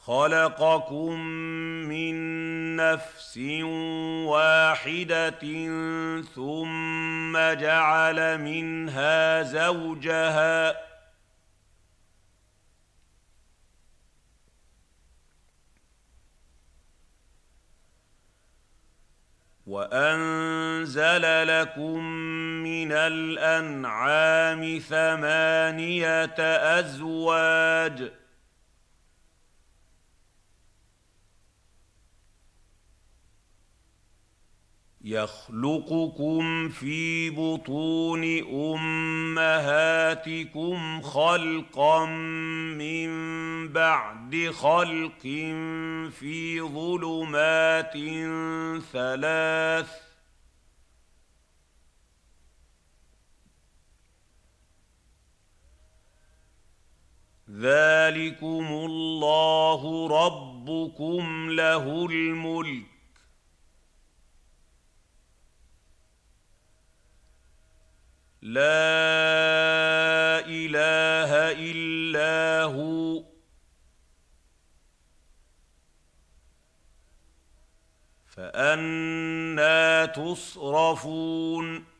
خَلَقَكُم مِّن نَّفْسٍ وَاحِدَةٍ ثُمَّ جَعَلَ مِنْهَا زَوْجَهَا وَأَنزَلَ لَكُم مِّنَ الْأَنْعَامِ ثَمَانِيَةَ أَزْوَاجٍ ۚ يَخْلُقُكُمْ فِي بُطُونِ أُمَّهَاتِكُمْ خَلْقًا مِّن بَعْدِ خَلْقٍ فِي ظُلُمَاتٍ ثَلَاثٍ ۚ ذَٰلِكُمُ اللَّهُ رَبُّكُمْ لَهُ الْمُلْكُ ۖ لَا إِلَٰهَ إِلَّا هُوَ ۖ فَأَنَّىٰ تُصْرَفُونَ